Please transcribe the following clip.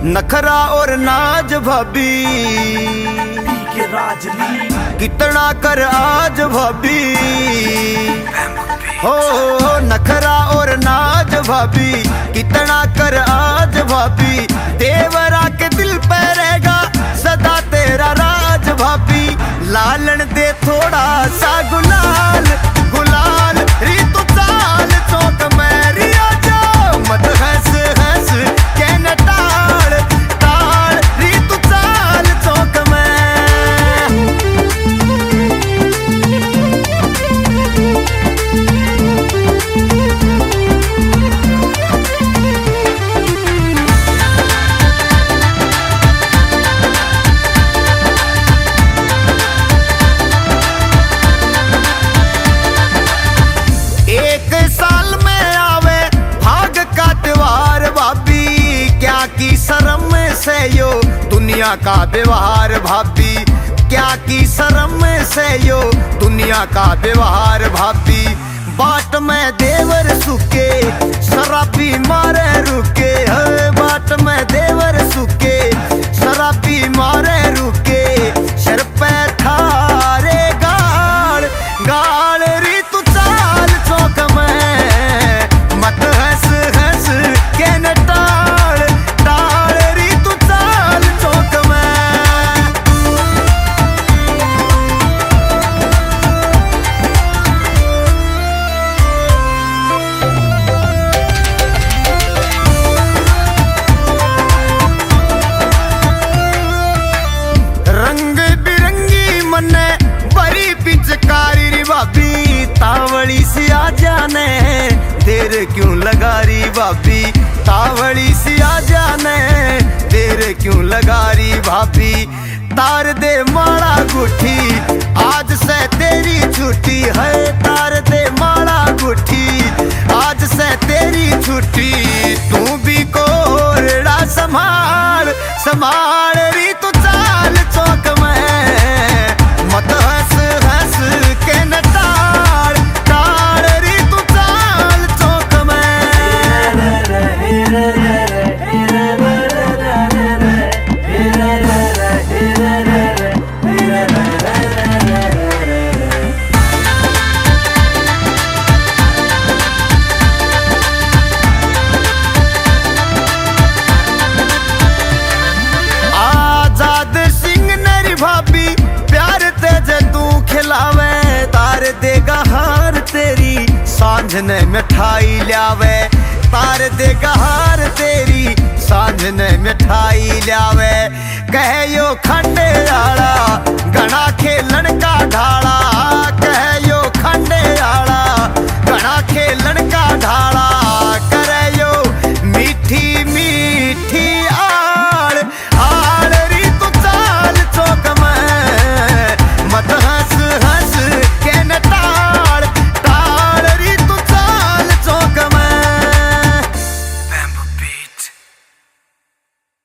नखरा और नाज भाभी के राज कितना कर आज भाभी हो नखरा और नाज भाभी कितना कर आज भाभी देवरा के दिल पे रहेगा सदा तेरा राज भाभी लालन दे थोड़ा सा गुलाल गुलाल रीतु चाल चौक मेरी आजा मत हंस हंस कहना टाल टाल रीतु चाल चौक में एक साल में आवे भाग का त्योहार भाभी क्या की शर्म से यो दुनिया का व्यवहार भाभी क्या की शर्म से यो दुनिया का व्यवहार भाभी बाट में देवर सुके शराबी मारे रुके बाट में देवर सुके शराबी मारे रुके सर पे थारे गाल गाल रीतु चाल चौक में मत हंस हंस के न टाल टाल रीतु चाल चौक में रंग बिरंगी मन्ने बड़ी पिचकारी री भाभी तावड़ी सी आ जाने देर क्यों लगा री भाभी तावड़ी सी आ जाने देर क्यों लगा री भाभी तार दे माला गुठी आज से तेरी छुट्टी है तार दे माला गुठी आज से तेरी छुट्टी तू भी कोरड़ा संभाल संभाल री तू चाल चौक में मत हंस हंस के न टाल टाल री तू चाल चौक में आजाद सिंह नरी भाभी प्यार तेज तू खिलावे तार देगा हार तेरी सांझ ने मिठाई लावे तार देगा हार तेरी सांझ ने मिठाई लावे कहे यो खंडे आला घना खेलन का ढाला